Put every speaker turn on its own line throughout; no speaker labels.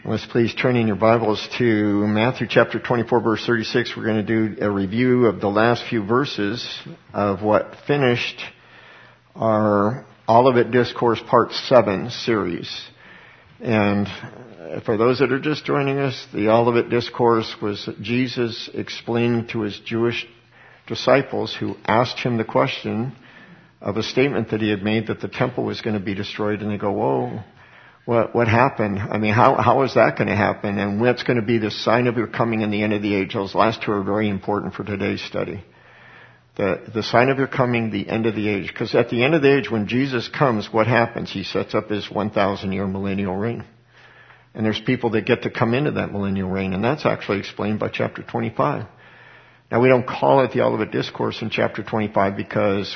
Let's please turn in your Bibles to Matthew chapter 24, verse 36. We're going to do a review of the last few verses of what finished our Olivet Discourse Part 7 series. And for those that are just joining us, the Olivet Discourse was Jesus explaining to his Jewish disciples who asked him the question of a statement that he had made that the temple was going to be destroyed. And they go, whoa. What happened? I mean, how is that going to happen? And what's going to be the sign of your coming in the end of the age? Those last two are very important for today's study. The sign of your coming, the end of the age. Because at the end of the age, when Jesus comes, what happens? He sets up his 1,000-year millennial reign. And there's people that get to come into that millennial reign. And that's actually explained by chapter 25. Now, we don't call it the Olivet Discourse in chapter 25 because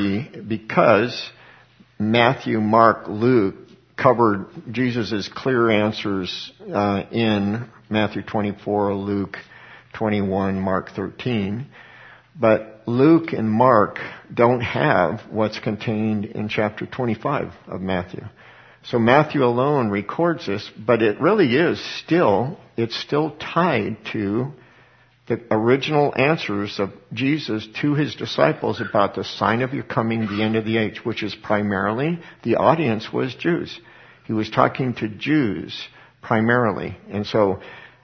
Matthew, Mark, Luke covered Jesus' clear answers in Matthew 24, Luke 21, Mark 13. But Luke and Mark don't have what's contained in chapter 25 of Matthew. So Matthew alone records this, but it really is it's still tied to the original answers of Jesus to his disciples about the sign of your coming, the end of the age, which is primarily, the audience was Jews. He was talking to Jews primarily. And so,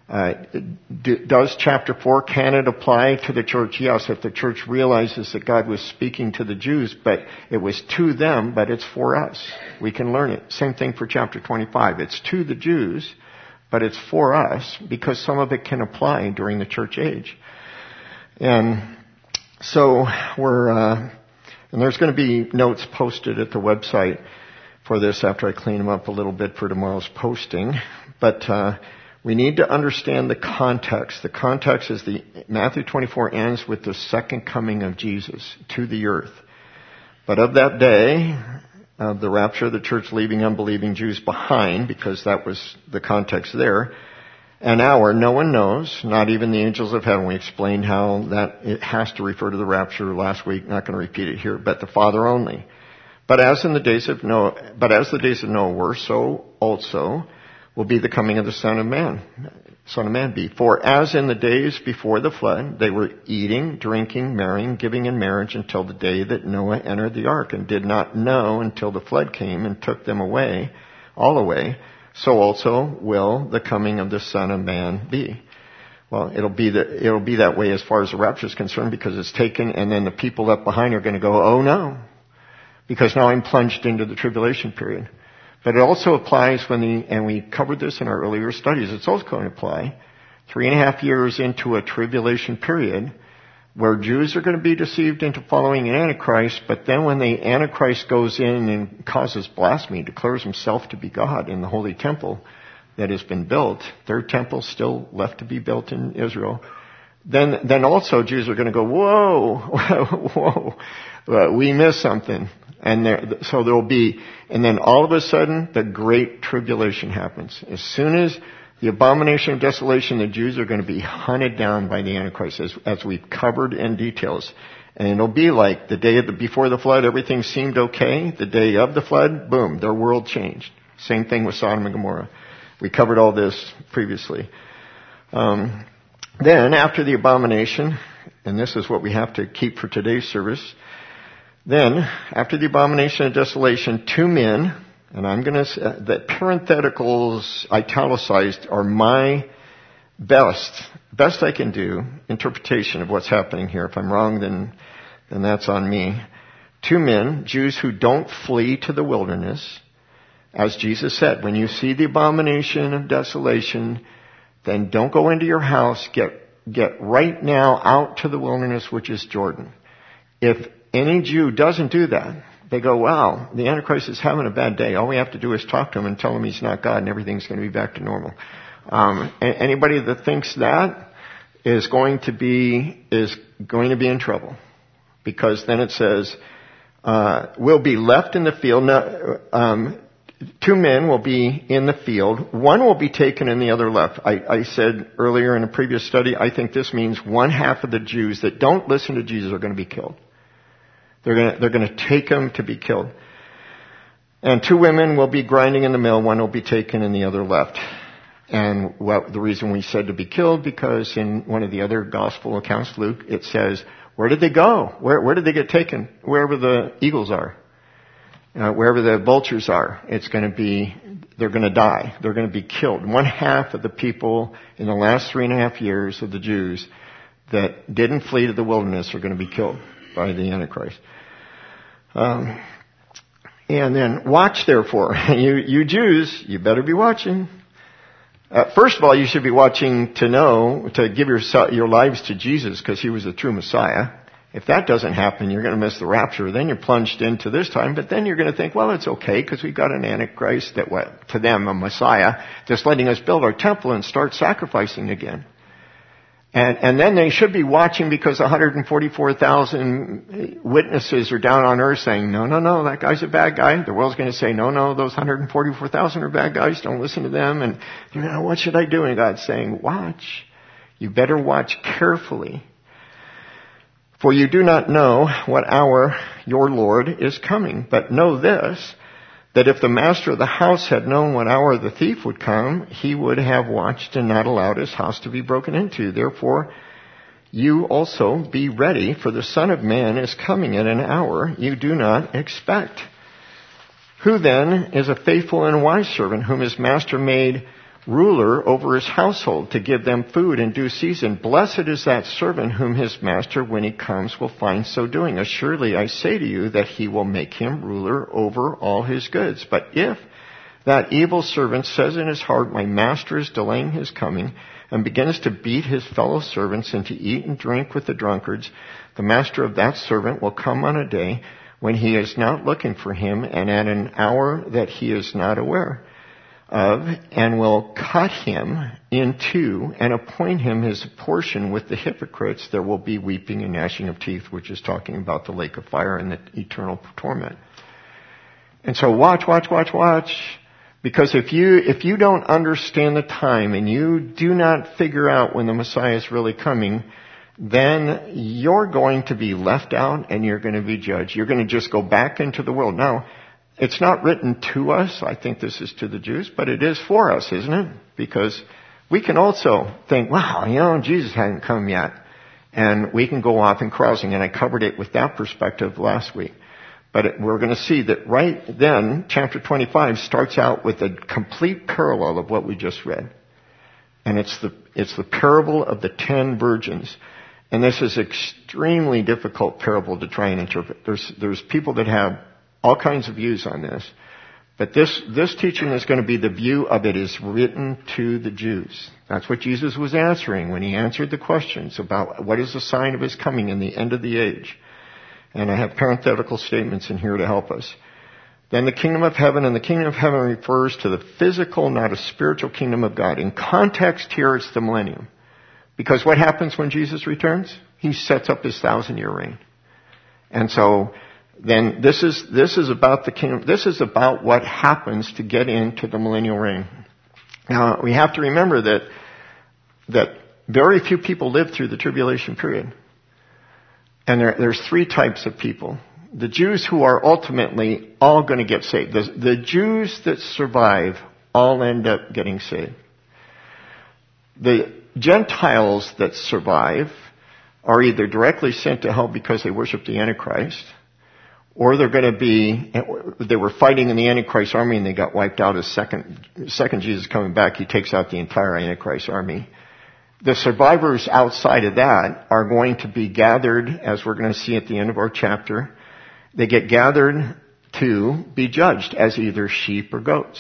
does chapter 4, can it apply to the church? Yes, if the church realizes that God was speaking to the Jews, but it was to them, but it's for us. We can learn it. Same thing for chapter 25. It's to the Jews, but it's for us because some of it can apply during the church age. And so and there's going to be notes posted at the website for this after I clean them up a little bit for tomorrow's posting. But we need to understand the context. The context is Matthew 24 ends with the second coming of Jesus to the earth. But of that day, of the rapture of the church leaving unbelieving Jews behind, because that was the context there, an hour no one knows, not even the angels of heaven. We explained how that it has to refer to the rapture last week. Not going to repeat it here, but the Father only. But as the days of Noah were, so also will be the coming of the Son of Man be. For as in the days before the flood, they were eating, drinking, marrying, giving in marriage until the day that Noah entered the ark, and did not know until the flood came and took them all away. So also will the coming of the Son of Man be. Well, it'll be that way as far as the rapture is concerned, because it's taken, and then the people left behind are going to go, oh no, because now I'm plunged into the tribulation period. But it also applies and we covered this in our earlier studies, it's also going to apply 3.5 years into a tribulation period where Jews are going to be deceived into following an Antichrist, but then when the Antichrist goes in and causes blasphemy, declares himself to be God in the holy temple that has been built, their temple still left to be built in Israel, then also Jews are going to go, whoa, we missed something. And then all of a sudden, the great tribulation happens. As soon as the abomination of desolation, the Jews are going to be hunted down by the Antichrist, as we've covered in details. And it'll be like the day before the flood, everything seemed okay. The day of the flood, boom, their world changed. Same thing with Sodom and Gomorrah. We covered all this previously. Then, after the abomination, and this is what we have to keep for today's service, then, after the abomination of desolation, two men, and I'm going to say that parentheticals italicized are my best I can do interpretation of what's happening here. If I'm wrong, then that's on me. Two men, Jews who don't flee to the wilderness, as Jesus said, when you see the abomination of desolation, then don't go into your house, get right now out to the wilderness, which is Jordan. If any Jew doesn't do that, they go, wow, the Antichrist is having a bad day. All we have to do is talk to him and tell him he's not God and everything's going to be back to normal. Anybody that thinks that is going to be in trouble. Because then it says, will be left in the field. Two men will be in the field. One will be taken and the other left. I said earlier in a previous study, I think this means one half of the Jews that don't listen to Jesus are going to be killed. They're going to take him to be killed. And two women will be grinding in the mill. One will be taken and the other left. And the reason we said to be killed, because in one of the other gospel accounts, Luke, it says, where did they go? Where did they get taken? Wherever the eagles are. Wherever the vultures are, they're going to die. They're going to be killed. 1/2 of the people in the last 3.5 years of the Jews that didn't flee to the wilderness are going to be killed by the Antichrist. And then watch therefore. You Jews, you better be watching. First of all, you should be watching to give your lives to Jesus because he was the true Messiah. If that doesn't happen, you're going to miss the rapture. Then you're plunged into this time, but then you're going to think, well, it's okay because we've got an Antichrist to them, a Messiah, that's letting us build our temple and start sacrificing again. And then they should be watching because 144,000 witnesses are down on earth saying, no, that guy's a bad guy. The world's going to say, no, those 144,000 are bad guys. Don't listen to them. And what should I do? And God's saying, watch. You better watch carefully. For you do not know what hour your Lord is coming. But know this, that if the master of the house had known what hour the thief would come, he would have watched and not allowed his house to be broken into. Therefore, you also be ready, for the Son of Man is coming at an hour you do not expect. Who then is a faithful and wise servant whom his master made ruler over his household to give them food in due season? Blessed is that servant whom his master, when he comes, will find so doing. Assuredly, I say to you that he will make him ruler over all his goods. But if that evil servant says in his heart, my master is delaying his coming, and begins to beat his fellow servants and to eat and drink with the drunkards, the master of that servant will come on a day when he is not looking for him, and at an hour that he is not aware of, and will cut him in two and appoint him his portion with the hypocrites. There will be weeping and gnashing of teeth, which is talking about the lake of fire and the eternal torment. And so watch. Because if you don't understand the time and you do not figure out when the Messiah is really coming, then you're going to be left out and you're going to be judged. You're going to just go back into the world. Now, it's not written to us. I think this is to the Jews, but it is for us, isn't it? Because we can also think, wow, Jesus hasn't come yet. And we can go off and carousing. And I covered it with that perspective last week. But we're going to see that right then, chapter 25 starts out with a complete parallel of what we just read. And it's the parable of the 10 virgins. And this is extremely difficult parable to try and interpret. There's people that have all kinds of views on this. But this teaching is going to be the view of it is written to the Jews. That's what Jesus was answering when he answered the questions about what is the sign of his coming in the end of the age. And I have parenthetical statements in here to help us. Then the kingdom of heaven, and the kingdom of heaven refers to the physical, not a spiritual kingdom of God. In context here, it's the millennium. Because what happens when Jesus returns? He sets up his 1,000-year reign. And so then this is about the kingdom. This is about what happens to get into the millennial reign. Now, we have to remember that very few people live through the tribulation period. And there's 3 types of people. The Jews who are ultimately all going to get saved. The Jews that survive all end up getting saved. The Gentiles that survive are either directly sent to hell because they worship the Antichrist, or they were fighting in the Antichrist army and they got wiped out. As second Jesus coming back, he takes out the entire Antichrist army. The survivors outside of that are going to be gathered, as we're going to see at the end of our chapter. They get gathered to be judged as either sheep or goats.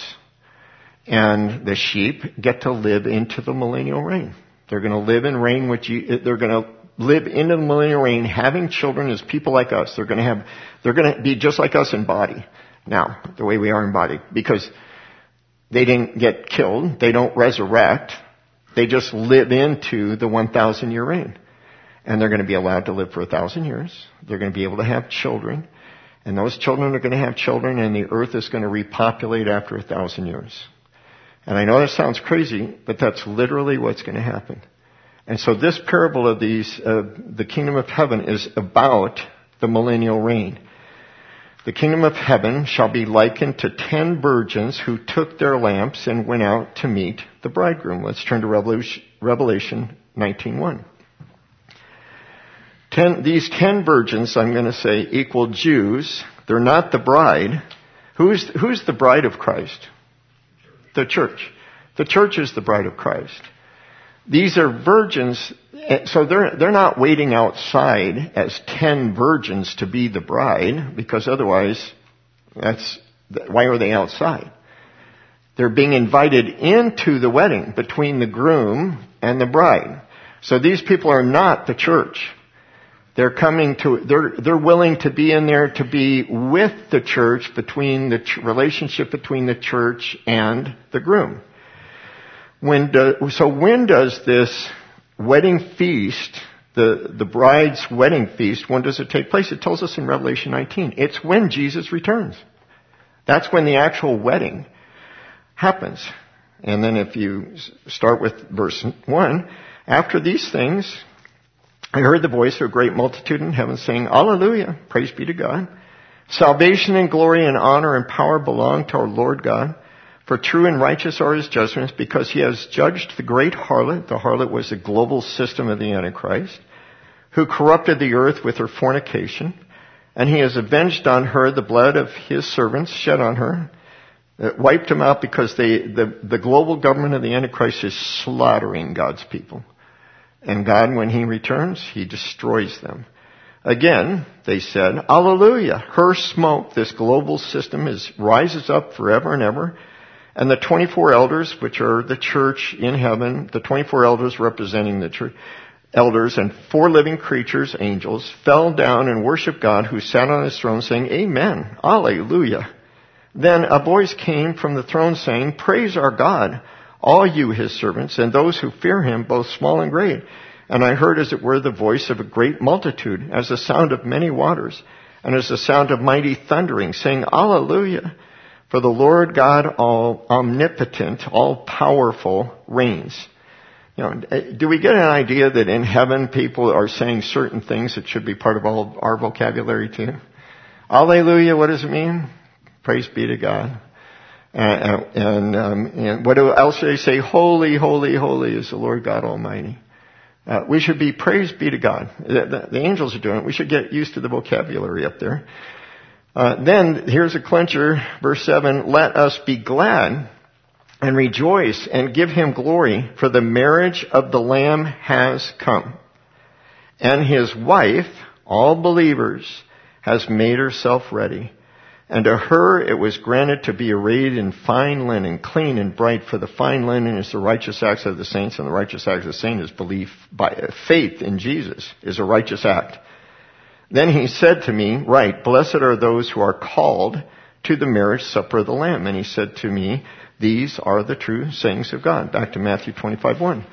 And the sheep get to live into the millennial reign. They're going to live and reign with you. They're going to live into the millennial reign, having children as people like us. They're going to be just like us in body. Now, the way we are in body. Because they didn't get killed. They don't resurrect. They just live into the 1,000-year reign. And they're going to be allowed to live for 1,000 years. They're going to be able to have children. And those children are going to have children, and the earth is going to repopulate after 1,000 years. And I know that sounds crazy, but that's literally what's going to happen. And so this parable of the kingdom of heaven is about the millennial reign. The kingdom of heaven shall be likened to 10 virgins who took their lamps and went out to meet the bridegroom. Let's turn to Revelation 19:1. These 10 virgins, I'm going to say, equal Jews. They're not the bride. Who's the bride of Christ? The church. The church is the bride of Christ. These are virgins, so they're not waiting outside as 10 virgins to be the bride, because otherwise, why are they outside? They're being invited into the wedding between the groom and the bride. So these people are not the church. They're willing to be in there to be with the church, between the relationship between the church and the groom. When does this wedding feast, the bride's wedding feast, when does it take place? It tells us in Revelation 19. It's when Jesus returns. That's when the actual wedding happens. And then if you start with verse 1, after these things, I heard the voice of a great multitude in heaven saying, Alleluia, praise be to God. Salvation and glory and honor and power belong to our Lord God. For true and righteous are his judgments, because he has judged the great harlot. The harlot was the global system of the Antichrist, who corrupted the earth with her fornication. And he has avenged on her the blood of his servants shed on her. It wiped them out, because the global government of the Antichrist is slaughtering God's people. And God, when he returns, he destroys them. Again, they said, Alleluia, her smoke, this global system, rises up forever and ever. And the 24 elders, which are the church in heaven, the 24 elders representing the church, elders and 4 living creatures, angels, fell down and worshiped God, who sat on his throne, saying, Amen, Alleluia. Then a voice came from the throne saying, Praise our God, all you his servants, and those who fear him, both small and great. And I heard, as it were, the voice of a great multitude, as the sound of many waters, and as the sound of mighty thundering, saying, Alleluia. For the Lord God, all omnipotent, all powerful, reigns. Do we get an idea that in heaven people are saying certain things that should be part of all our vocabulary too? Alleluia, what does it mean? Praise be to God. And what else do they say? Holy, holy, holy is the Lord God Almighty. We should be praise be to God. The angels are doing it. We should get used to the vocabulary up there. Then, here's a clincher, verse 7, let us be glad and rejoice and give him glory, for the marriage of the Lamb has come. And his wife, all believers, has made herself ready. And to her it was granted to be arrayed in fine linen, clean and bright, for the fine linen is the righteous acts of the saints, and the righteous acts of the saint is belief by faith in Jesus, is a righteous act. Then he said to me, Right, blessed are those who are called to the marriage supper of the Lamb. And he said to me, These are the true sayings of God. Back to Matthew 25:1.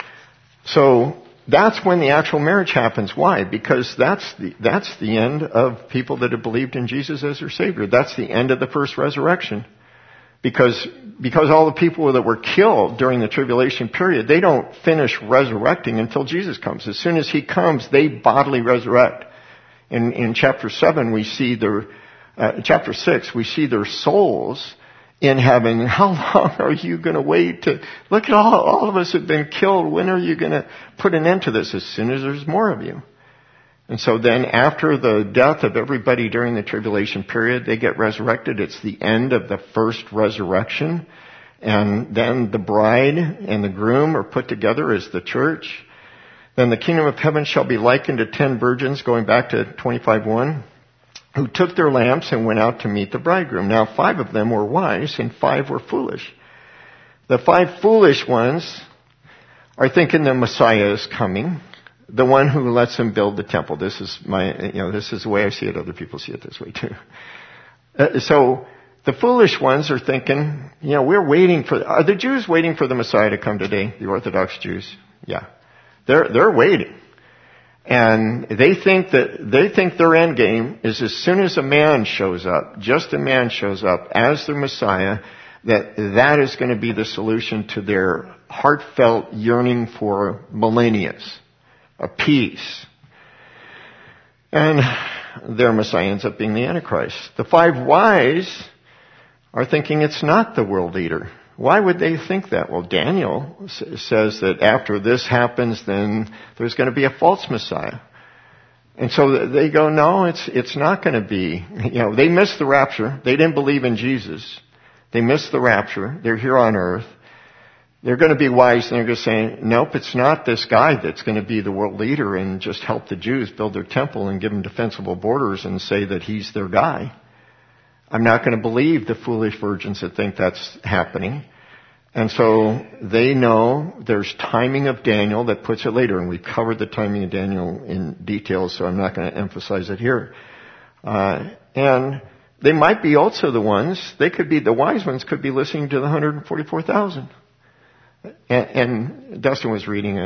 So that's when the actual marriage happens. Why? Because that's the end of people that have believed in Jesus as their Savior. That's the end of the first resurrection. Because all the people that were killed during the tribulation period, they don't finish resurrecting until Jesus comes. As soon as he comes, they bodily resurrect. In chapter 7, we see chapter 6, we see their souls in heaven. How long are you going to wait to, look at all of us have been killed. When are you going to put an end to this? As soon as there's more of you. And so then after the death of everybody during the tribulation period, they get resurrected. It's the end of the first resurrection. And then the bride and the groom are put together as the church. Then the kingdom of heaven shall be likened to 10 virgins, going back to 25:1, who took their lamps and went out to meet the bridegroom. Now 5 of them were wise and 5 were foolish. The 5 foolish ones are thinking the Messiah is coming, the one who lets them build the temple. This is this is the way I see it. Other people see it this way too. So the foolish ones are thinking, are the Jews waiting for the Messiah to come today? The Orthodox Jews? Yeah. They're waiting. And they think their end game is as soon as a man shows up, just a man shows up as their Messiah, that is going to be the solution to their heartfelt yearning for millennials, a peace. And their Messiah ends up being the Antichrist. The 5 wise are thinking it's not the world leader. Why would they think that? Well, Daniel says that after this happens, then there's going to be a false Messiah. And so they go, no, it's not going to be. They missed the rapture. They didn't believe in Jesus. They missed the rapture. They're here on earth. They're going to be wise, and they're going to say, nope, it's not this guy that's going to be the world leader and just help the Jews build their temple and give them defensible borders and say that he's their guy. I'm not going to believe the foolish virgins that think that's happening. And so they know there's timing of Daniel that puts it later, and we covered the timing of Daniel in detail, so I'm not going to emphasize it here. And they might be also the ones, the wise ones could be listening to the 144,000. And Dustin was reading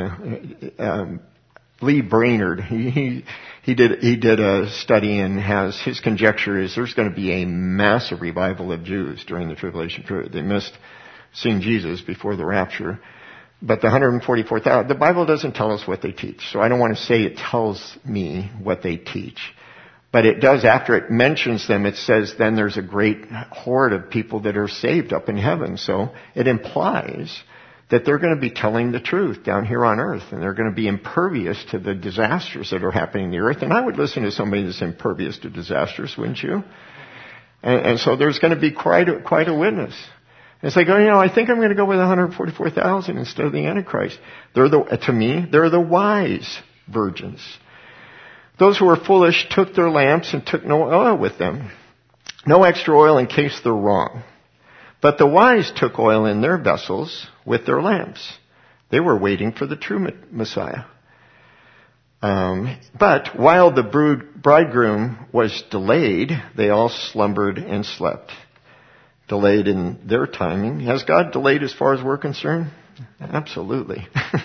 Lee Brainerd. He did a study, and his conjecture is there's going to be a massive revival of Jews during the tribulation period. They missed seeing Jesus before the rapture. But the 144,000, the Bible doesn't tell us what they teach. So I don't want to say it tells me what they teach. But it does, after it mentions them, it says then there's a great horde of people that are saved up in heaven. So it implies that they're going to be telling the truth down here on earth, and they're going to be impervious to the disasters that are happening in the earth. And I would listen to somebody that's impervious to disasters, wouldn't you? And so there's going to be quite a witness. And it's like, I think I'm going to go with 144,000 instead of the Antichrist. To me, they're the wise virgins. Those who were foolish took their lamps and took no oil with them. No extra oil in case they're wrong. But the wise took oil in their vessels with their lamps. They were waiting for the true Messiah. But while the bridegroom was delayed, they all slumbered and slept. Delayed in their timing. Has God delayed as far as we're concerned? Absolutely.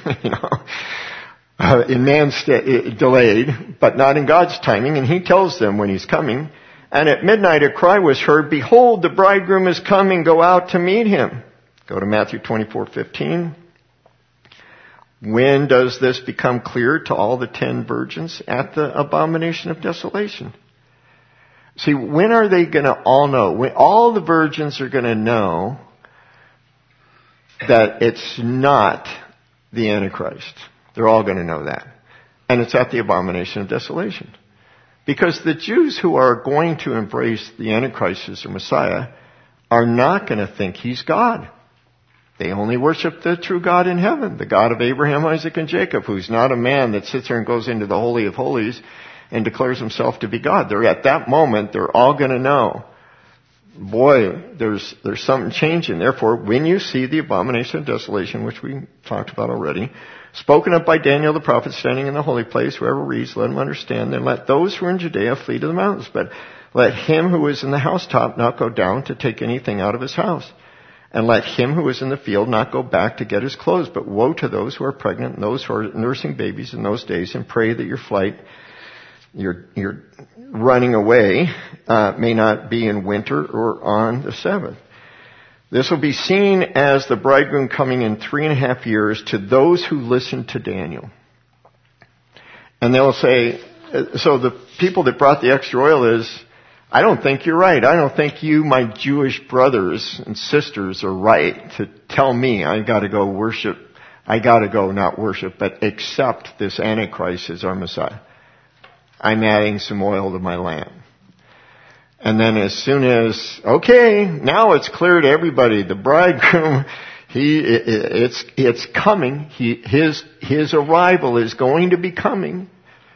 In man's delayed, but not in God's timing. And he tells them when he's coming. And at midnight a cry was heard, behold, the bridegroom is coming, go out to meet him. Go to Matthew 24:15. When does this become clear to all the 10 virgins? At the abomination of desolation. See, when are they going to all know? When all the virgins are going to know that it's not the Antichrist. They're all going to know that. And it's at the abomination of desolation. Because the Jews who are going to embrace the Antichrist as their Messiah are not going to think he's God. They only worship the true God in heaven, the God of Abraham, Isaac, and Jacob, who's not a man that sits there and goes into the Holy of Holies and declares himself to be God. At that moment, they're all going to know, boy, there's something changing. Therefore, when you see the abomination of desolation, which we talked about already, spoken of by Daniel the prophet standing in the holy place, whoever reads, let him understand. Then let those who are in Judea flee to the mountains. But let him who is in the housetop not go down to take anything out of his house. And let him who is in the field not go back to get his clothes. But woe to those who are pregnant and those who are nursing babies in those days, and pray that your flight, your running away, may not be in winter or on the Sabbath. This will be seen as the bridegroom coming in 3.5 years to those who listen to Daniel. And they'll say, so the people that brought the extra oil is, I don't think you're right. I don't think you, my Jewish brothers and sisters, are right to tell me I gotta go worship. I gotta go not worship, but accept this Antichrist as our Messiah. I'm adding some oil to my lamp. And then as soon as, okay, now it's clear to everybody, the bridegroom, it's coming. His arrival is going to be coming.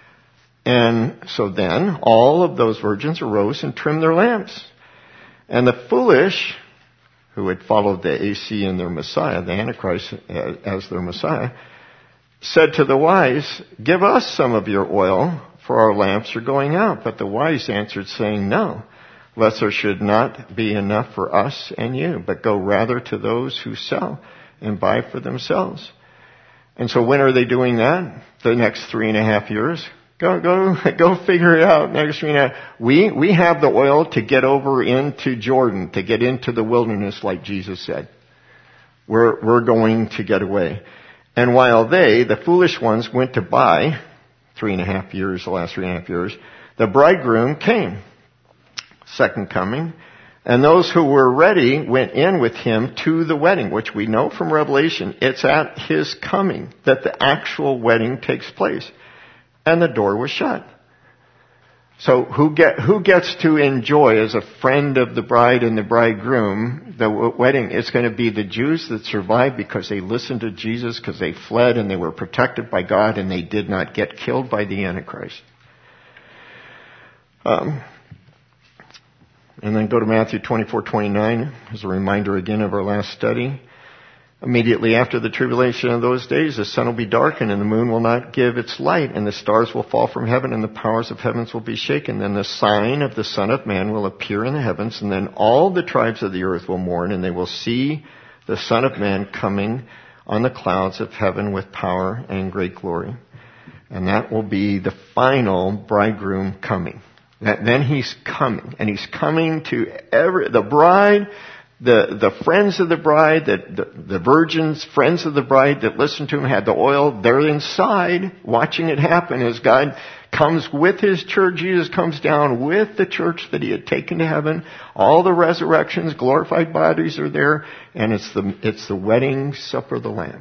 And so then all of those virgins arose and trimmed their lamps. And the foolish, who had followed the AC in their Messiah, the Antichrist as their Messiah, said to the wise, give us some of your oil, for our lamps are going out. But the wise answered, saying, no, lest there should not be enough for us and you, but go rather to those who sell and buy for themselves. And so when are they doing that? The next 3.5 years. Go figure it out. Next 3.5. We have the oil to get over into Jordan, to get into the wilderness like Jesus said. We're going to get away. And while they, the foolish ones, went to buy, 3.5 years, the last 3.5 years, The bridegroom came, second coming, and those who were ready went in with him to the wedding, which we know from Revelation. It's at his coming that the actual wedding takes place. And the door was shut. So who gets to enjoy as a friend of the bride and the bridegroom the wedding? It's going to be the Jews that survived because they listened to Jesus, because they fled and they were protected by God and they did not get killed by the Antichrist. And then go to Matthew 24:29 as a reminder again of our last study. Immediately after the tribulation of those days, the sun will be darkened and the moon will not give its light and the stars will fall from heaven and the powers of heavens will be shaken. Then the sign of the Son of Man will appear in the heavens and then all the tribes of the earth will mourn and they will see the Son of Man coming on the clouds of heaven with power and great glory. And that will be the final bridegroom coming. Then he's coming, and he's coming to the bride, the friends of the bride, the virgins, friends of the bride that listened to him, had the oil. They're inside watching it happen as God comes with his church. Jesus comes down with the church that he had taken to heaven. All the resurrections, glorified bodies are there, and it's the wedding supper of the Lamb.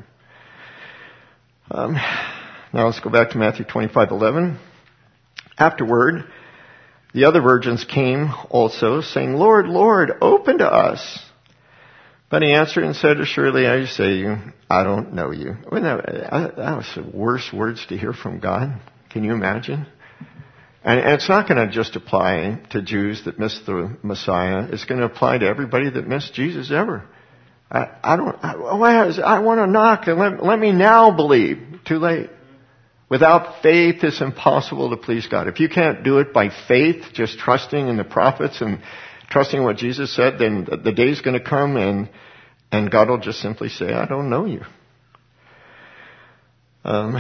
Now let's go back to Matthew 25:11. Afterward, the other virgins came also, saying, Lord, Lord, open to us. But he answered and said, assuredly I say to you, I don't know you. That was the worst words to hear from God. Can you imagine? And it's not going to just apply to Jews that missed the Messiah. It's going to apply to everybody that missed Jesus ever. I want to knock and let me now believe. Too late. Without faith, it's impossible to please God. If you can't do it by faith, just trusting in the prophets and trusting what Jesus said, then the day's going to come and God will just simply say, I don't know you. And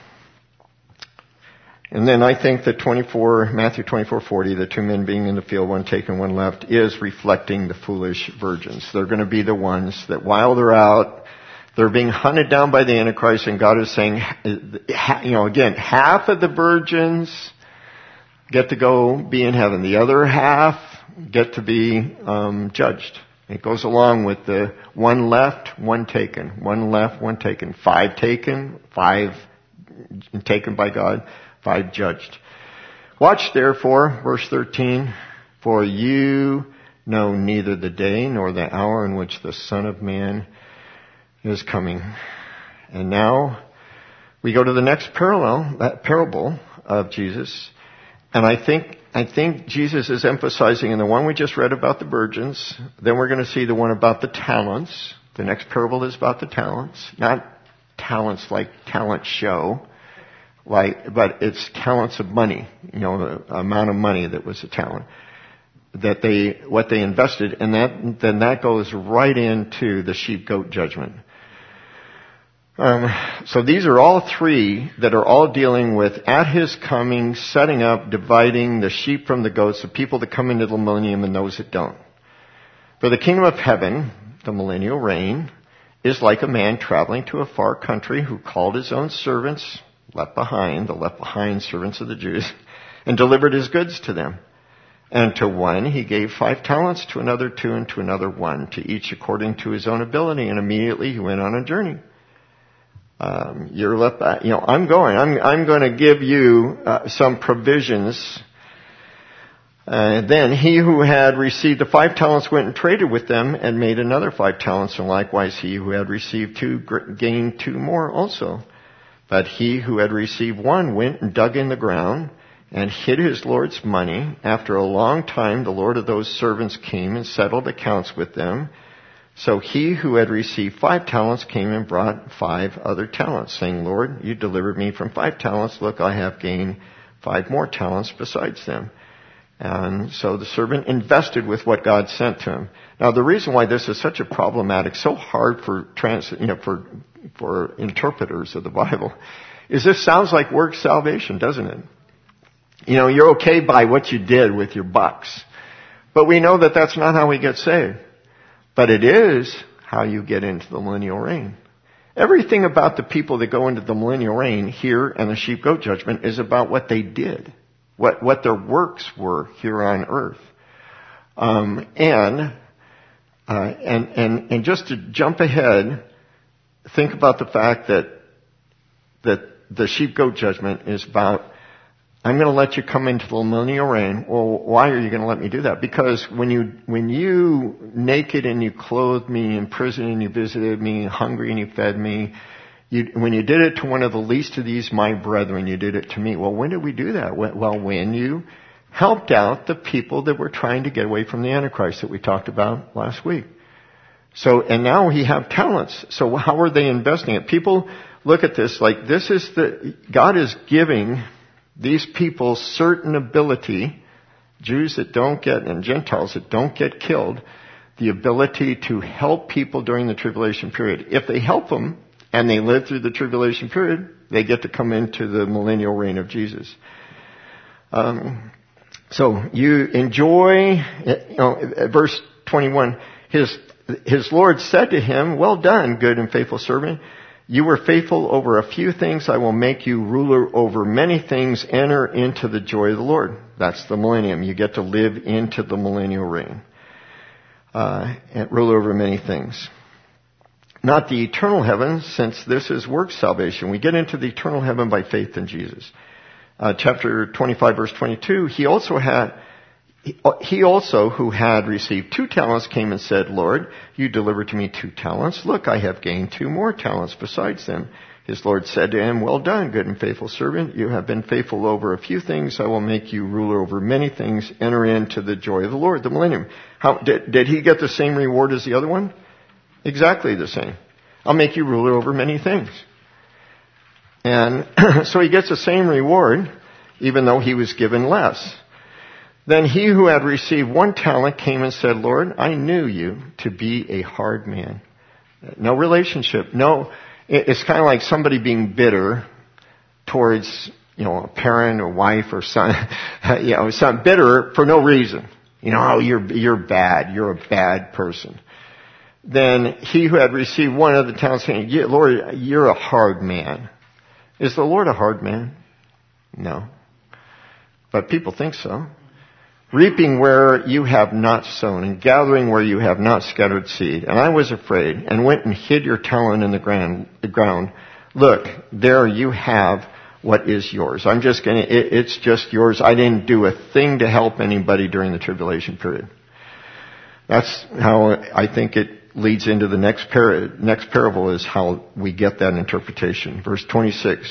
then I think that Matthew 24:40, the two men being in the field, one taken, one left, is reflecting the foolish virgins. They're going to be the ones that while they're out, they're being hunted down by the Antichrist, and God is saying, again, half of the virgins get to go be in heaven. The other half get to be judged. It goes along with the one left, one taken. One left, one taken. 5 taken, 5 taken by God, 5 judged. Watch therefore, verse 13, for you know neither the day nor the hour in which the Son of Man is coming. And now we go to the next parable of Jesus. And I think Jesus is emphasizing in the one we just read about the virgins. Then we're going to see the one about the talents. The next parable is about the talents. Not talents like talent show, but it's talents of money. The amount of money that was a talent. What they invested, and then that goes right into the sheep-goat judgment. So these are all 3 that are all dealing with at his coming, setting up, dividing the sheep from the goats, the people that come into the millennium and those that don't. For the kingdom of heaven, the millennial reign, is like a man traveling to a far country who called his own servants, the left behind servants of the Jews, and delivered his goods to them. And to one he gave 5 talents, to another 2, and to another 1, to each according to his own ability. And immediately he went on a journey. You're left back. I'm going to give you some provisions. Then he who had received the 5 talents went and traded with them and made another 5 talents. And likewise he who had received 2 gained 2 more also. But he who had received 1 went and dug in the ground and hid his Lord's money. After a long time, the Lord of those servants came and settled accounts with them. So he who had received 5 talents came and brought 5 other talents, saying, Lord, you delivered me from 5 talents. Look, I have gained 5 more talents besides them. And so the servant invested with what God sent to him. Now, the reason why this is such a problematic, so hard for interpreters of the Bible, is this sounds like works salvation, doesn't it? You're okay by what you did with your bucks. But we know that that's not how we get saved. But it is how you get into the millennial reign. Everything about the people that go into the millennial reign here and the sheep-goat judgment is about what they did. what their works were here on earth. And just to jump ahead, think about the fact that the sheep-goat judgment is about, I'm going to let you come into the millennial reign. Well, why are you going to let me do that? Because when you naked and you clothed me, in prison and you visited me, hungry and you fed me, when you did it to one of the least of these, my brethren, you did it to me. Well, when did we do that? Well, when you helped out the people that were trying to get away from the Antichrist that we talked about last week. So, and now we have talents. So how are they investing it? People look at this like this is God is giving these people certain ability, Jews that don't get, and Gentiles that don't get killed, the ability to help people during the tribulation period. If they help them and they live through the tribulation period, they get to come into the millennial reign of Jesus. So you enjoy, verse 21, his Lord said to him, well done, good and faithful servant. You were faithful over a few things. I will make you ruler over many things. Enter into the joy of the Lord. That's the millennium. You get to live into the millennial reign. And rule over many things. Not the eternal heaven, since this is work salvation. We get into the eternal heaven by faith in Jesus. Chapter 25, verse 22, he also who had received 2 talents came and said, Lord, you delivered to me 2 talents. Look, I have gained 2 more talents besides them. His Lord said to him, well done, good and faithful servant. You have been faithful over a few things. I will make you ruler over many things. Enter into the joy of the Lord, the millennium. Did he get the same reward as the other one? Exactly the same. I'll make you ruler over many things. And so he gets the same reward, even though he was given less. Then he who had received 1 talent came and said, Lord, I knew you to be a hard man. No relationship. No, it's kind of like somebody being bitter towards, a parent or wife or son, some bitter for no reason. Oh, you're bad. You're a bad person. Then he who had received 1 of the talents saying, Lord, you're a hard man. Is the Lord a hard man? No. But people think so. Reaping where you have not sown and gathering where you have not scattered seed. And I was afraid and went and hid your talent in the ground. Look, there you have what is yours. It's just yours. I didn't do a thing to help anybody during the tribulation period. That's how I think it leads into the next parable is how we get that interpretation. Verse 26.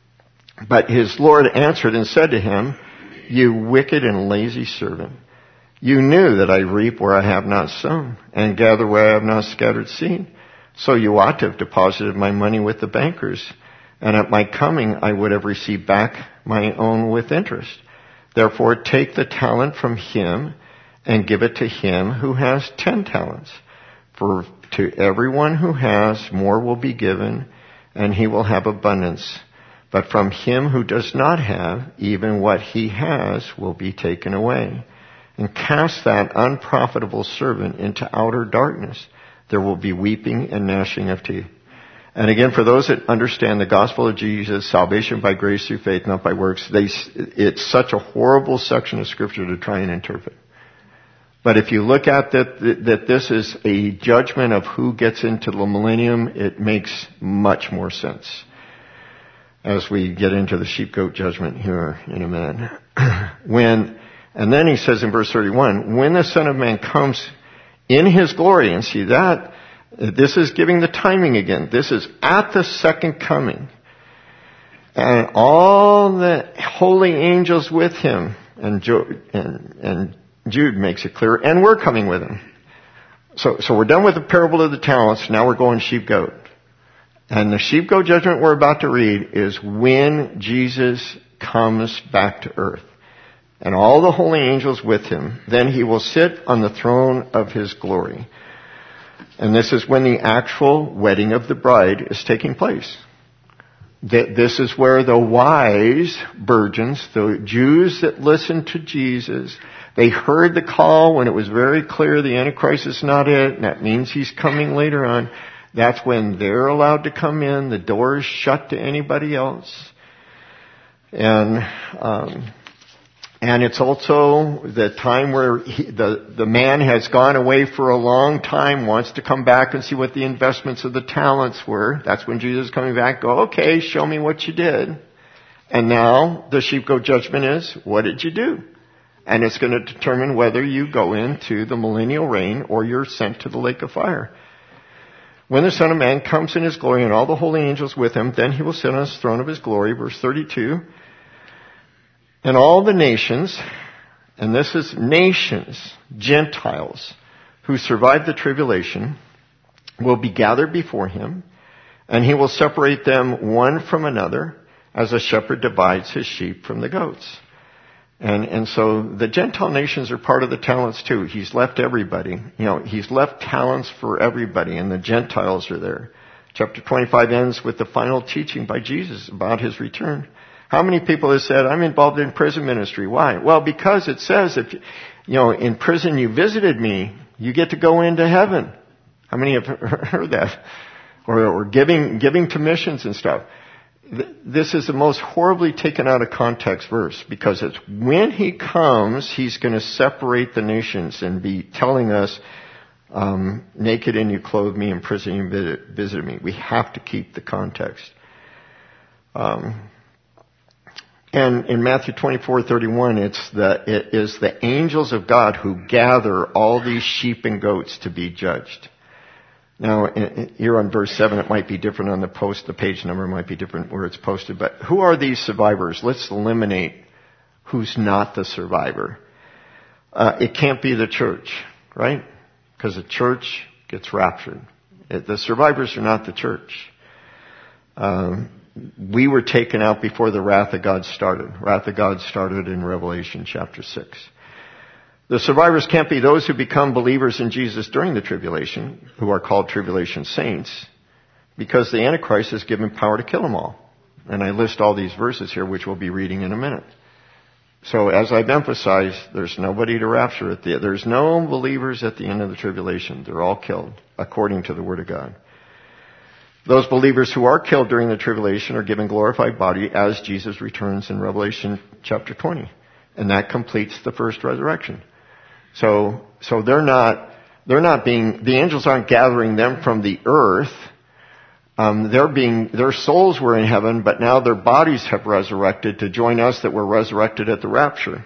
But his Lord answered and said to him, you wicked and lazy servant, you knew that I reap where I have not sown and gather where I have not scattered seed. So you ought to have deposited my money with the bankers, and at my coming I would have received back my own with interest. Therefore take the talent from him and give it to him who has 10 talents. For to everyone who has, more will be given, and he will have abundance. But from him who does not have, even what he has will be taken away. And cast that unprofitable servant into outer darkness. There will be weeping and gnashing of teeth. And again, for those that understand the gospel of Jesus, salvation by grace through faith, not by works, it's such a horrible section of scripture to try and interpret. But if you look at that this is a judgment of who gets into the millennium, it makes much more sense as we get into the sheep-goat judgment here in a minute. And then he says in verse 31, when the Son of Man comes in his glory, and see that, this is giving the timing again. This is at the second coming. And all the holy angels with him, and Jude makes it clear, and we're coming with him. So we're done with the parable of the talents. Now we're going sheep-goat. And the sheep-goat judgment we're about to read is when Jesus comes back to earth. And all the holy angels with him. Then he will sit on the throne of his glory. And this is when the actual wedding of the bride is taking place. This is where the wise virgins, the Jews that listened to Jesus, they heard the call when it was very clear the Antichrist is not it, and that means he's coming later on. That's when they're allowed to come in. The door is shut to anybody else. And And it's also the time where the man has gone away for a long time, wants to come back and see what the investments of the talents were. That's when Jesus is coming back. Go, okay, show me what you did. And now the sheep-goat judgment is, what did you do? And it's going to determine whether you go into the millennial reign or you're sent to the lake of fire. When the Son of Man comes in his glory and all the holy angels with him, then he will sit on his throne of his glory. Verse 32. And all the nations, and this is nations, Gentiles, who survived the tribulation, will be gathered before him, and he will separate them one from another, as a shepherd divides his sheep from the goats. And so the Gentile nations are part of the talents too. He's left everybody. He's left talents for everybody, and the Gentiles are there. Chapter 25 ends with the final teaching by Jesus about his return. How many people have said, I'm involved in prison ministry? Why? Well, because it says if, in prison you visited me, you get to go into heaven. How many have heard that? Or giving to missions and stuff. This is the most horribly taken out of context verse, because it's when he comes, he's going to separate the nations and be telling us, naked and you clothed me, in prison you visited me. We have to keep the context. And in Matthew 24:31, it is the angels of God who gather all these sheep and goats to be judged. Now, here on verse 7, it might be different on the post. The page number might be different where it's posted. But who are these survivors? Let's eliminate who's not the survivor. It can't be the church, right? Because the church gets raptured. The survivors are not the church. We were taken out before the wrath of God started. Wrath of God started in Revelation chapter 6. The survivors can't be those who become believers in Jesus during the tribulation, who are called tribulation saints, because the Antichrist is given power to kill them all. And I list all these verses here, which we'll be reading in a minute. So as I've emphasized, there's nobody to rapture there's no believers at the end of the tribulation. They're all killed, according to the Word of God. Those believers who are killed during the tribulation are given glorified body as Jesus returns in Revelation chapter 20. And that completes the first resurrection. So they're not being, the angels aren't gathering them from the earth. Their souls were in heaven, but now their bodies have resurrected to join us that were resurrected at the rapture.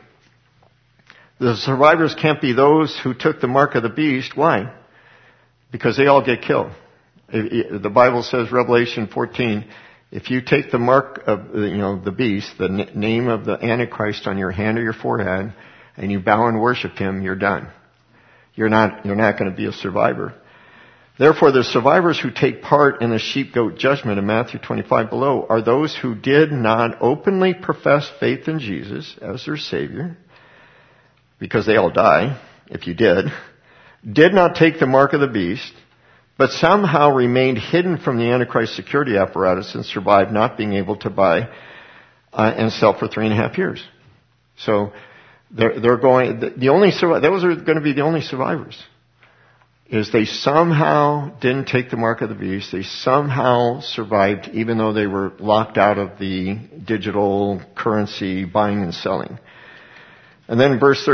The survivors can't be those who took the mark of the beast. Why? Because they all get killed. The Bible says, Revelation 14, if you take the mark of, the beast, the name of the Antichrist on your hand or your forehead, and you bow and worship him, you're done. You're not going to be a survivor. Therefore, the survivors who take part in the sheep-goat judgment in Matthew 25 below are those who did not openly profess faith in Jesus as their Savior, because they all die, if you did not take the mark of the beast, but somehow remained hidden from the Antichrist security apparatus and survived not being able to buy and sell for 3.5 years. So they're going, those are going to be the only survivors. Is they somehow didn't take the mark of the beast. They somehow survived even though they were locked out of the digital currency buying and selling. And then verse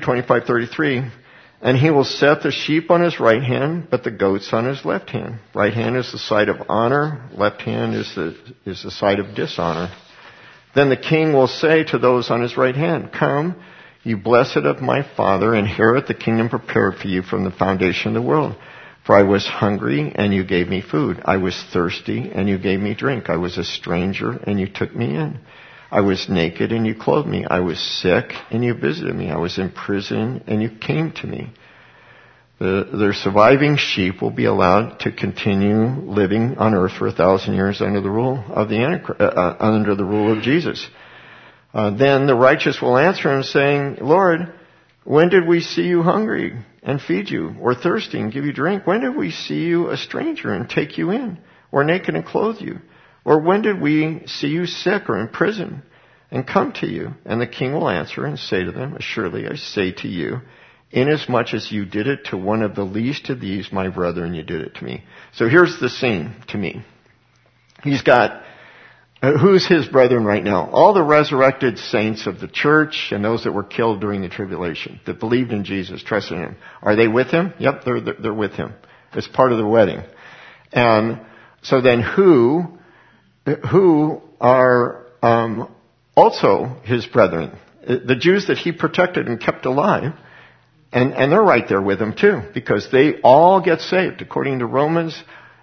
25:33, and he will set the sheep on his right hand, but the goats on his left hand. Right hand is the side of honor. Left hand is the side of dishonor. Then the king will say to those on his right hand, come, you blessed of my Father, inherit the kingdom prepared for you from the foundation of the world. For I was hungry, and you gave me food. I was thirsty, and you gave me drink. I was a stranger, and you took me in. I was naked, and you clothed me. I was sick, and you visited me. I was in prison, and you came to me. Their surviving sheep will be allowed to continue living on earth for 1,000 years under the rule of under the rule of Jesus. Then the righteous will answer him saying, Lord, when did we see you hungry and feed you, or thirsty and give you drink? When did we see you a stranger and take you in, or naked and clothe you? Or when did we see you sick or in prison and come to you? And the king will answer and say to them, surely I say to you, inasmuch as you did it to one of the least of these, my brethren, you did it to me. So here's the scene to me. He's got Who's his brethren right now? All the resurrected saints of the church and those that were killed during the tribulation, that believed in Jesus, trusted in him. Are they with him? Yep, they're with him. It's part of the wedding. And so then who are also his brethren? The Jews that he protected and kept alive. And they're right there with him too, because they all get saved. According to Romans,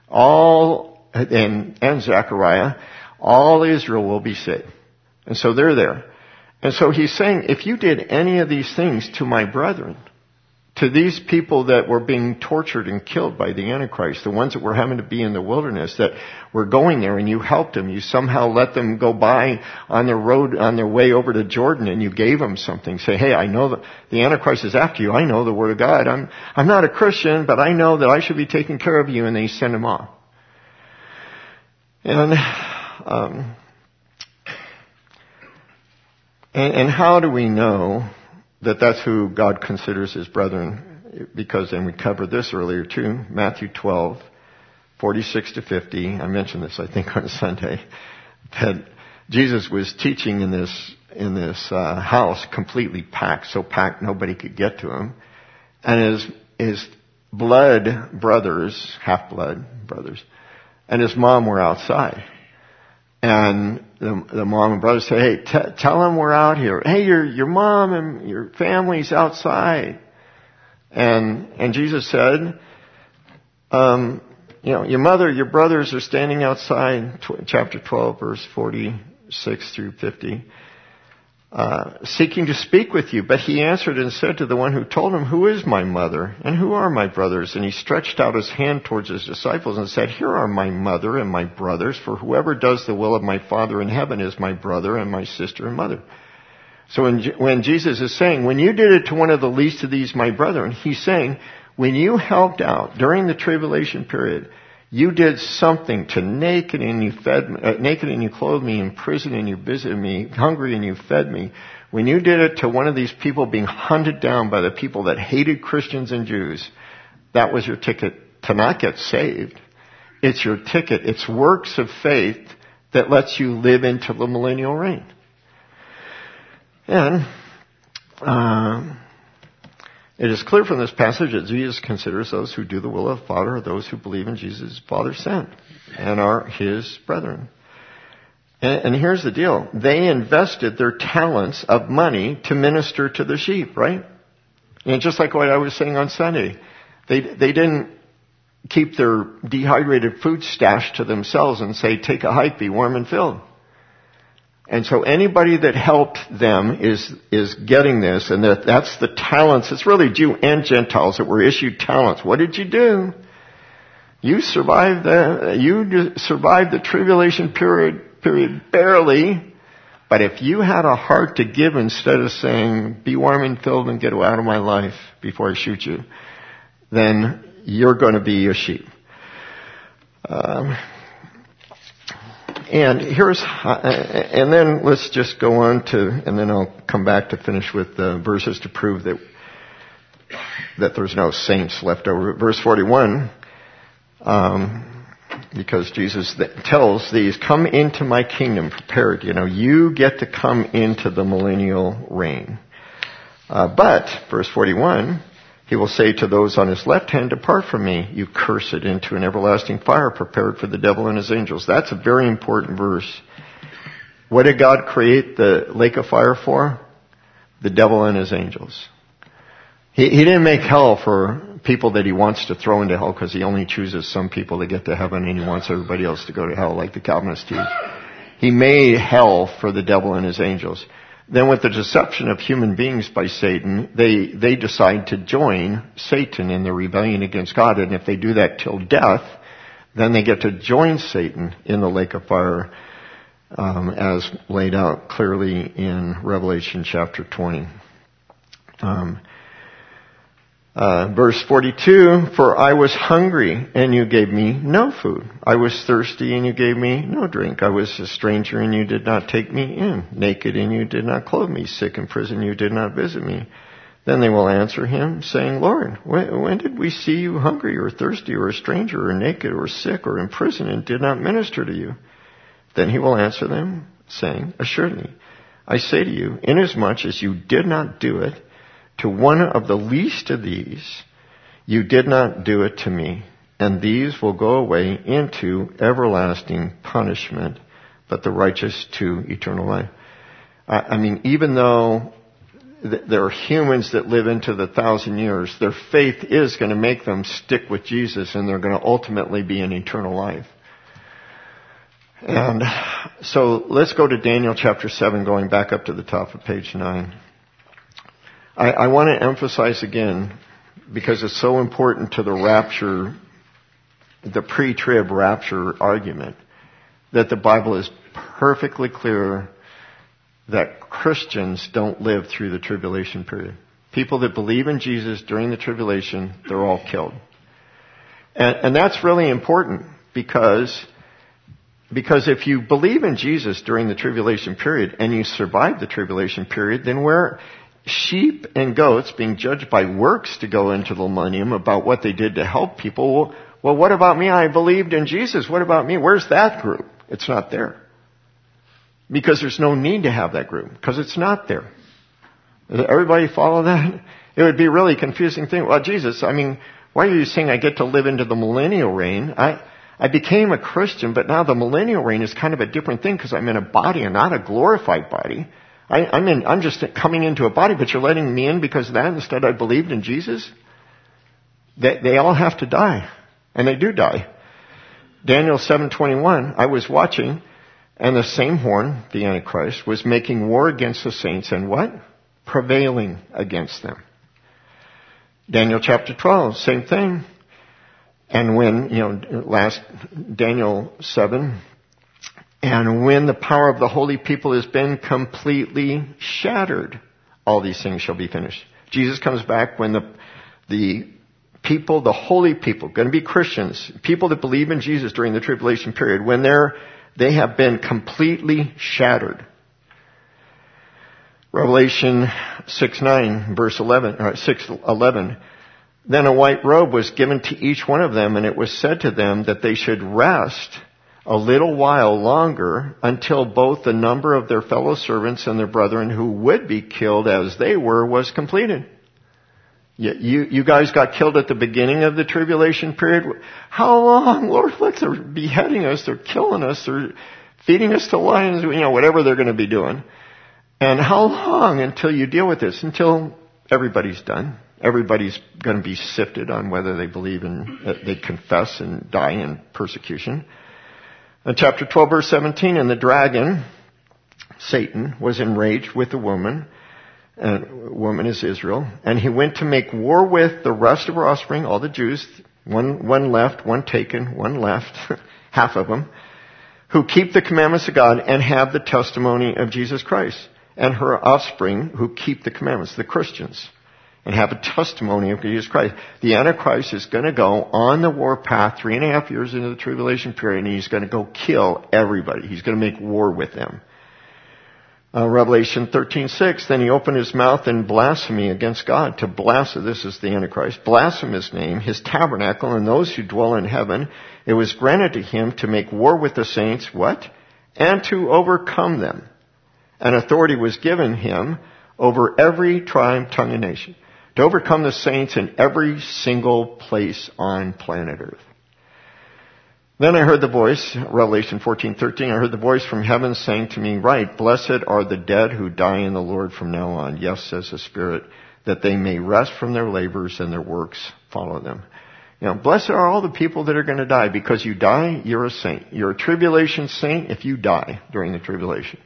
and Zechariah, all Israel will be saved. And so they're there. And so he's saying, if you did any of these things to my brethren, to these people that were being tortured and killed by the Antichrist, the ones that were having to be in the wilderness, that were going there and you helped them, you somehow let them go by on their road, on their way over to Jordan, and you gave them something. Say, hey, I know that the Antichrist is after you. I know the Word of God. I'm not a Christian, but I know that I should be taking care of you, and they send him off. And how do we know that that's who God considers his brethren? Because, and we covered this earlier too, Matthew 12, 46 to 50. I mentioned this, I think, on Sunday, that Jesus was teaching in this house completely packed, so packed nobody could get to him. And his blood brothers, half-blood brothers, and his mom were outside. And the mom and brother say, hey, tell them we're out here. Hey, your mom and your family's outside. And Jesus said, your mother, your brothers are standing outside, chapter 12, verse 46 through 50, seeking to speak with you. But he answered and said to the one who told him, who is my mother and who are my brothers? And he stretched out his hand towards his disciples and said, here are my mother and my brothers, for whoever does the will of my Father in heaven is my brother and my sister and mother. So when Jesus is saying, when you did it to one of the least of these, my brethren, he's saying, when you helped out during the tribulation period, you did something to naked and you clothed me, in prison and you visited me, hungry and you fed me. When you did it to one of these people being hunted down by the people that hated Christians and Jews, that was your ticket to not get saved. It's your ticket. It's works of faith that lets you live into the millennial reign. And it is clear from this passage that Jesus considers those who do the will of the Father are those who believe in Jesus' Father sent and are his brethren. And here's the deal. They invested their talents of money to minister to the sheep, right? And just like what I was saying on Sunday, they didn't keep their dehydrated food stashed to themselves and say, take a hike, be warm and filled. And so anybody that helped them is getting this, and that's the talents. It's really Jew and Gentiles that were issued talents. What did you do? You survived the tribulation period barely. But if you had a heart to give instead of saying, be warm and filled and get out of my life before I shoot you, then you're going to be a sheep. And then let's just go on and then I'll come back to finish with the verses to prove that there's no saints left over. Verse 41, because Jesus tells these, come into my kingdom prepared. You get to come into the millennial reign. But, verse 41, he will say to those on his left hand, depart from me, you cursed, into an everlasting fire prepared for the devil and his angels. That's a very important verse. What did God create the lake of fire for? The devil and his angels. He didn't make hell for people that he wants to throw into hell because he only chooses some people to get to heaven and he wants everybody else to go to hell like the Calvinists do. He made hell for the devil and his angels. Then with the deception of human beings by Satan, they decide to join Satan in their rebellion against God. And if they do that till death, then they get to join Satan in the lake of fire, as laid out clearly in Revelation chapter 20. Verse 42, for I was hungry and you gave me no food. I was thirsty and you gave me no drink. I was a stranger and you did not take me in. Naked and you did not clothe me. Sick in prison you did not visit me. Then they will answer him, saying, Lord, when did we see you hungry or thirsty or a stranger or naked or sick or in prison and did not minister to you? Then he will answer them, saying, assuredly, I say to you, inasmuch as you did not do it to one of the least of these, you did not do it to me. And these will go away into everlasting punishment, but the righteous to eternal life. I mean, even though there are humans that live into the 1,000 years, their faith is going to make them stick with Jesus, and they're going to ultimately be in eternal life. And so let's go to Daniel chapter 7, going back up to the top of page 9. I want to emphasize again, because it's so important to the rapture, the pre-trib rapture argument, that the Bible is perfectly clear that Christians don't live through the tribulation period. People that believe in Jesus during the tribulation, they're all killed. And that's really important because if you believe in Jesus during the tribulation period and you survive the tribulation period, then we're sheep and goats being judged by works to go into the millennium about what they did to help people. Well, what about me? I believed in Jesus. What about me? Where's that group? It's not there. Because there's no need to have that group, because it's not there. Does everybody follow that? It would be a really confusing thing. Well, Jesus, I mean, why are you saying I get to live into the millennial reign? I became a Christian, but now the millennial reign is kind of a different thing because I'm in a body and not a glorified body. I'm just coming into a body, but you're letting me in because of that. Instead, I believed in Jesus. They all have to die, and they do die. Daniel 7:21. I was watching, and the same horn, the Antichrist, was making war against the saints, and what? Prevailing against them. Daniel chapter 12, same thing. And when, last Daniel 7. And when the power of the holy people has been completely shattered, all these things shall be finished. Jesus comes back when the people, the holy people, going to be Christians, people that believe in Jesus during the tribulation period, when they have been completely shattered. Revelation 6:9, verse 11, or 6:11. Then a white robe was given to each one of them, and it was said to them that they should rest a little while longer until both the number of their fellow servants and their brethren who would be killed as they were was completed. You guys got killed at the beginning of the tribulation period. How long? Lord, look, they're beheading us, they're killing us, they're feeding us to lions, whatever they're going to be doing. And how long until you deal with this? Until everybody's done. Everybody's going to be sifted on whether they believe they confess and die in persecution. In chapter 12, verse 17, and the dragon, Satan, was enraged with the woman, and woman is Israel, and he went to make war with the rest of her offspring, all the Jews, one left, one taken, one left, half of them, who keep the commandments of God and have the testimony of Jesus Christ, and her offspring who keep the commandments, the Christians, and have a testimony of Jesus Christ. The Antichrist is going to go on the war path 3.5 years into the tribulation period, and he's going to go kill everybody. He's going to make war with them. Revelation 13:6, then he opened his mouth in blasphemy against God, to blaspheme, this is the Antichrist, blaspheme his name, his tabernacle, and those who dwell in heaven. It was granted to him to make war with the saints, what? And to overcome them. And authority was given him over every tribe, tongue, and nation, to overcome the saints in every single place on planet Earth. Then I heard the voice, Revelation 14:13, I heard the voice from heaven saying to me, write, blessed are the dead who die in the Lord from now on. Yes, says the Spirit, that they may rest from their labors and their works follow them. Blessed are all the people that are going to die. Because you die, you're a saint. You're a tribulation saint if you die during the tribulation.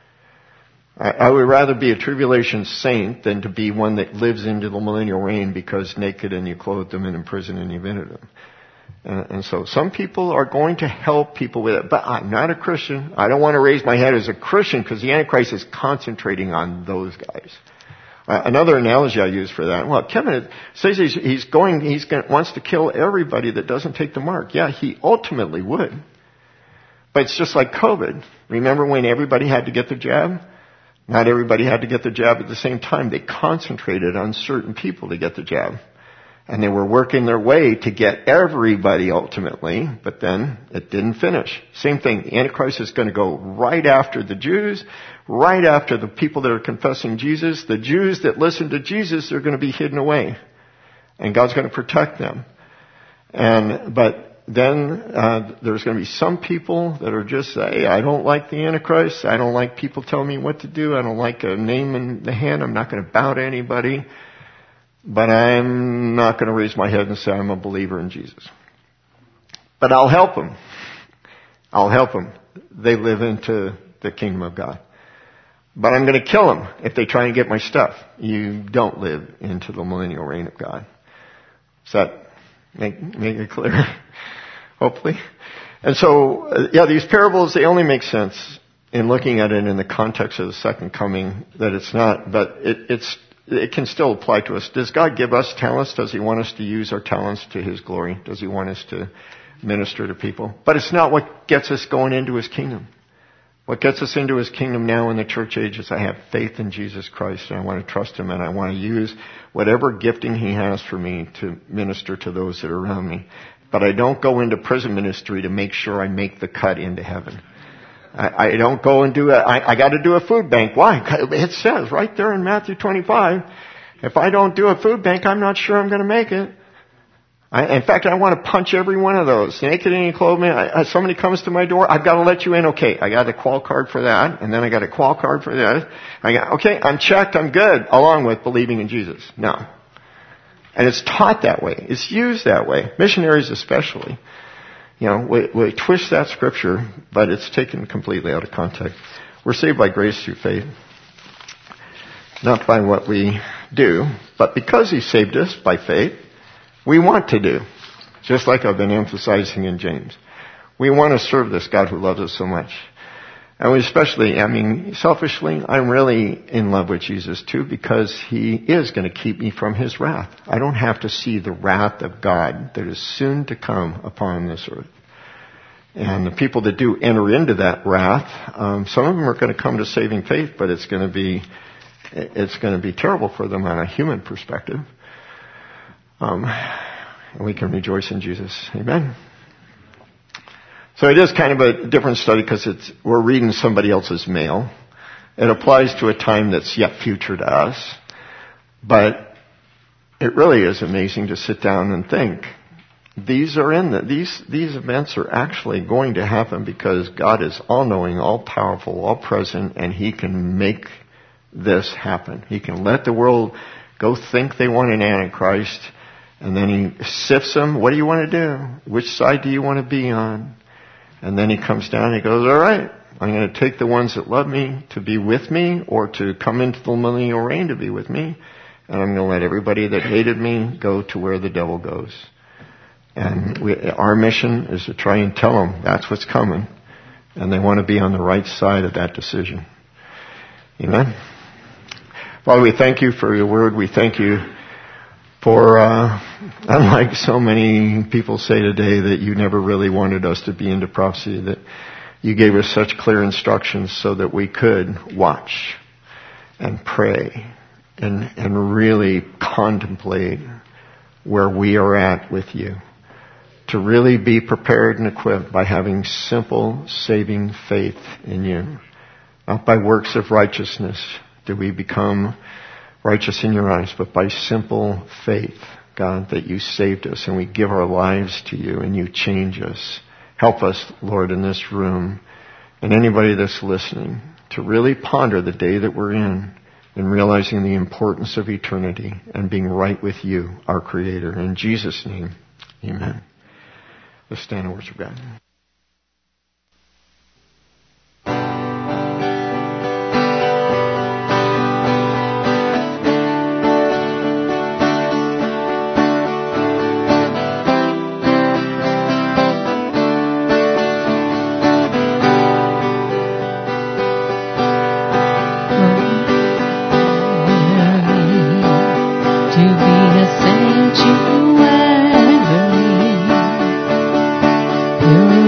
I would rather be a tribulation saint than to be one that lives into the millennial reign because naked and you clothed them and in prison and you vented them. And so some people are going to help people with it, but I'm not a Christian. I don't want to raise my head as a Christian because the Antichrist is concentrating on those guys. Another analogy I use for that, well, Kevin says he wants to kill everybody that doesn't take the mark. Yeah, he ultimately would. But it's just like COVID. Remember when everybody had to get the jab? Not everybody had to get the jab at the same time. They concentrated on certain people to get the jab. And they were working their way to get everybody ultimately, but then it didn't finish. Same thing. The Antichrist is going to go right after the Jews, right after the people that are confessing Jesus. The Jews that listen to Jesus are going to be hidden away. And God's going to protect them. But then there's going to be some people that are just, hey, I don't like the Antichrist. I don't like people telling me what to do. I don't like a name in the hand. I'm not going to bow to anybody. But I'm not going to raise my head and say I'm a believer in Jesus. But I'll help them. I'll help them. They live into the kingdom of God. But I'm going to kill them if they try and get my stuff. You don't live into the millennial reign of God. Does that make it clear? Hopefully. And so, these parables, they only make sense in looking at it in the context of the second coming, that it's not, but it can still apply to us. Does God give us talents? Does He want us to use our talents to His glory? Does He want us to minister to people? But it's not what gets us going into His kingdom. What gets us into His kingdom now in the church age is I have faith in Jesus Christ, and I want to trust Him, and I want to use whatever gifting He has for me to minister to those that are around me. But I don't go into prison ministry to make sure I make the cut into heaven. I don't go and do I got to do a food bank. Why? It says right there in Matthew 25, if I don't do a food bank, I'm not sure I'm going to make it. In fact, I want to punch every one of those. Naked and in clothing, somebody comes to my door, I've got to let you in. Okay, I got a qual card for that, and then I got a qual card for that. Okay, I'm checked, I'm good, along with believing in Jesus. No. And it's taught that way. It's used that way. Missionaries especially. We twist that scripture, but it's taken completely out of context. We're saved by grace through faith. Not by what we do, but because He saved us by faith, we want to do. Just like I've been emphasizing in James. We want to serve this God who loves us so much. And we especially, selfishly, I'm really in love with Jesus too, because He is going to keep me from His wrath. I don't have to see the wrath of God that is soon to come upon this earth. And the people that do enter into that wrath, some of them are going to come to saving faith, but it's going to be terrible for them on a human perspective. And we can rejoice in Jesus. Amen. So it is kind of a different study because we're reading somebody else's mail. It applies to a time that's yet future to us. But it really is amazing to sit down and think. These events are actually going to happen because God is all-knowing, all-powerful, all-present, and He can make this happen. He can let the world go think they want an Antichrist, and then He sifts them. What do you want to do? Which side do you want to be on? And then He comes down and He goes, all right, I'm going to take the ones that love me to be with me or to come into the millennial reign to be with me. And I'm going to let everybody that hated me go to where the devil goes. And our mission is to try and tell them that's what's coming. And they want to be on the right side of that decision. Amen. Father, we thank You for Your word. We thank You for, unlike so many people say today, that You never really wanted us to be into prophecy, that You gave us such clear instructions so that we could watch and pray and really contemplate where we are at with You. To really be prepared and equipped by having simple, saving faith in You. Not by works of righteousness do we become righteous in Your eyes, but by simple faith, God, that You saved us and we give our lives to You and You change us. Help us, Lord, in this room and anybody that's listening to really ponder the day that we're in and realizing the importance of eternity and being right with You, our Creator. In Jesus' name, amen. Let's stand and worship God.
You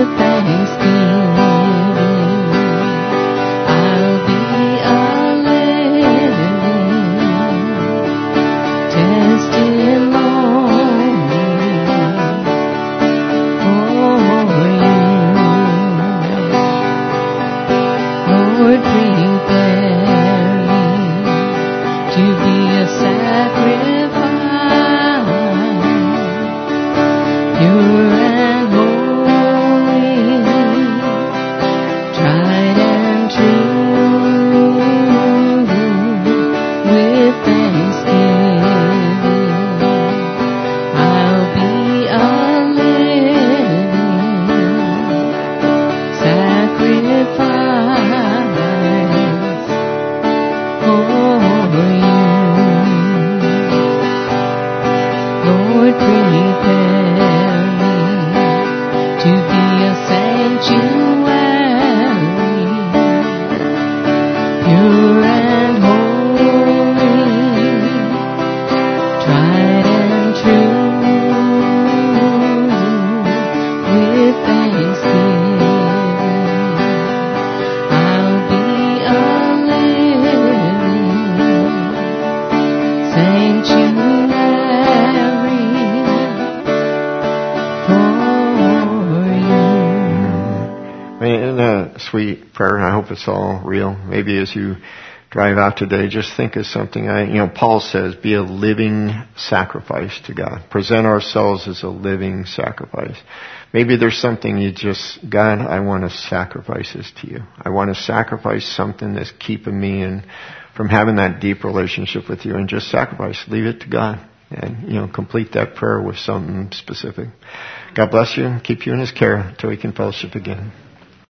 Sweet prayer, and I hope it's all real. Maybe as you drive out today, just think of something. Paul says, be a living sacrifice to God. Present ourselves as a living sacrifice. Maybe there's something God, I want to sacrifice this to you. I want to sacrifice something that's keeping me from having that deep relationship with you, and just sacrifice. Leave it to God. And, complete that prayer with something specific. God bless you and keep you in His care until we can fellowship again.